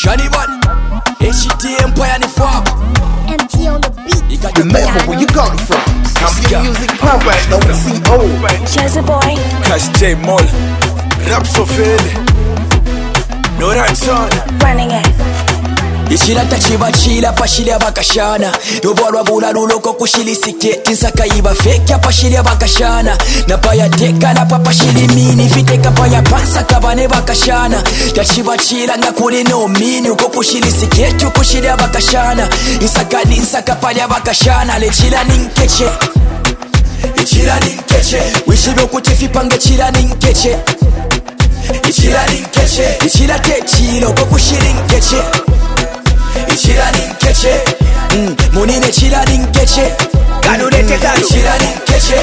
Shani Bad, HT Empire ni Fab. MT on the beat. Remember where you gone from. Champion Music Power, no CO. Jazzy boy. Cash J Mall, Rap Sofele, Nora Son. Running it. Ishira tachiba chila pashilia bakashana Dobolwa bula luloko kushili siketi Nsaka iba fake pashilia bakashana Na paya teka la papashili mini Viteka paya pansa kabane bakashana Tachiba chila nga kuli no mini Uko kushili siketi ukushilia bakashana Nsaka palya bakashana Lechila ninkeche Ichila ninkeche Wishibo kutifi pange chila ninkeche Ichila ninkeche Ichila techilo uko kushili nkeche Ichira ninkeche Munine chira ninkeche Kanurete kanu Ichira ninkeche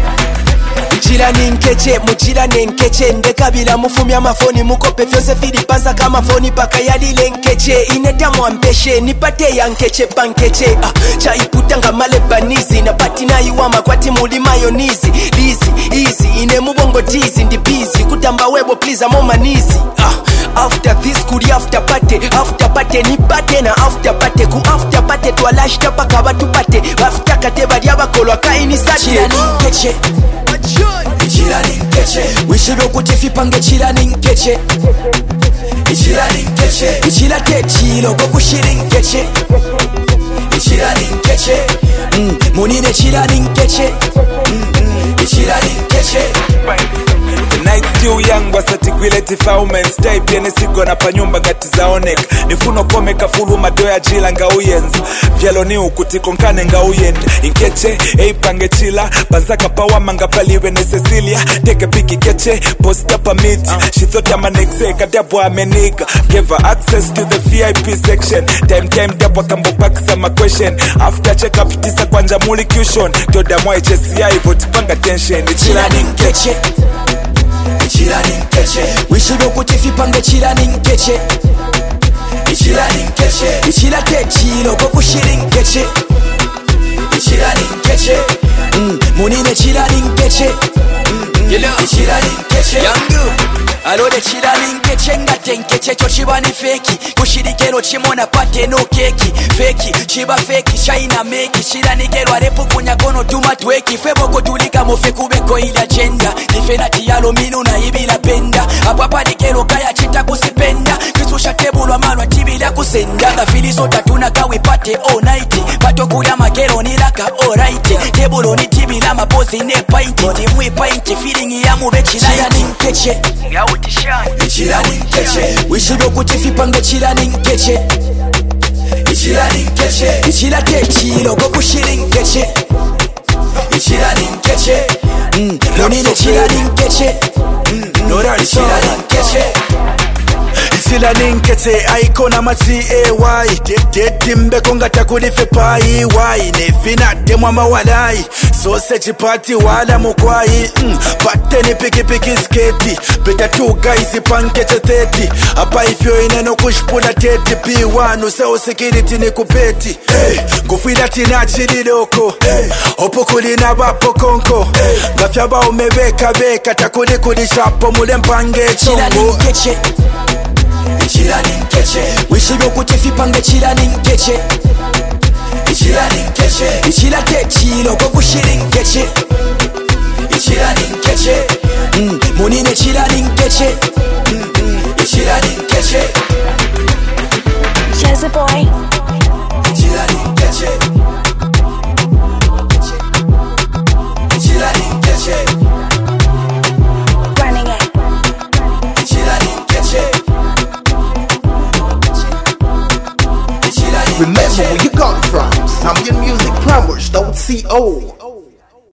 Ichira ninkeche, muchira ninkeche Ndekabila mufumya mafoni mukope fyose filipansa kama foni paka yalile nkeche Ineta mwampeshe, nipate ya nkeche pankeche Chaiputa nga male banizi Na patina iwama kwa timu li mayonizi Lizi, easy, ine mubongo tizi Ndi busy, kutamba webo please amoma nizi After this kuri after party nipate na after party ku after party twalashta paka batupate Bafita kate bali abakolwa kaini sate Chira ninkeche Ichira ninkeche Wishibo kutifi pange chira ninkeche Ichira ninkeche Ichira techilo kukushiri nkeche Ichira ninkeche Munine chira ninkeche Ichira ninkeche The night still young wasatikwile tifaument Type yene sigo na panyumba gati zaonek Nifuno kome kafulu madoya jila nga uyenza Vyalo ni ukutiko nkane nga uyenda Inkeche, pange chila Banzaka pawa manga paliwe ne Cecilia Teke piki keche, posta permit She thought I'm an exec, adabu amenika Gave her access to the VIP section Time dabu akambo pakisa ma question After check up tisa kwanja muli cushion Toda mwa HSI voti panga tension Chira ninkeche Ichira ninkeche Wishibo kutifi pange chira ninkeche Ichira ninkeche Ichira techilo kukushiri nkeche Ichira ninkeche Munine chira ninkeche Ichira ninkeche Yangu Alode chira ninkeche ngate nkeche Chochiba ni feki Kushirikero chimona pate no keki Feki, chiba feki, shaina meki Chira nikero arepu kunyakono tumatweki Feboko tulika mofeku beko ili agenda Nifena tiyalo minu na ibila penda Apapa nikero kaya chita kusipenda Kisusha tebulwa malwa tibila kusenda Gafilizo tatuna kawi pate all night Pato kuya makero nilaka all right Tebulo ni tibila mapozi ne painti Timui painti feeling ya mubechi na ya ninkeche Ichira ninkeche Wishibo kutifi pange chira ninkeche Ichira ninkeche Ichira techilo kukushiri nkeche Ichira ninkeche Munine chira ninkeche Nora Ichira ninkeche Ichira ninkeche aikona mati AY Tetimbe konga takulife pai wai Nefina temwa mawalai Sausage party wala mukwai Pate ni piki sketi Peta 2 guys pankeche 30 Apa ifyo ineno kushpula teti P1 useo security ni kupeti Kufida tina chidi loko Opo kulina bapo konko Gafyaba umebeka beka Takuli kulishapo mule mpange chongo Chira ninkeche Ichira ninkeche Wishibo kutifi pange chira ninkeche Ichira ninkeche Ichira techilo kukushiri nkeche Ichira ninkeche Munine chira ninkeche Ichira ninkeche Jazzy boy. Ichira ninkeche Ichira ninkeche Running it. Ichira ninkeche Remember where you gone from. Champion Music Power, no CO.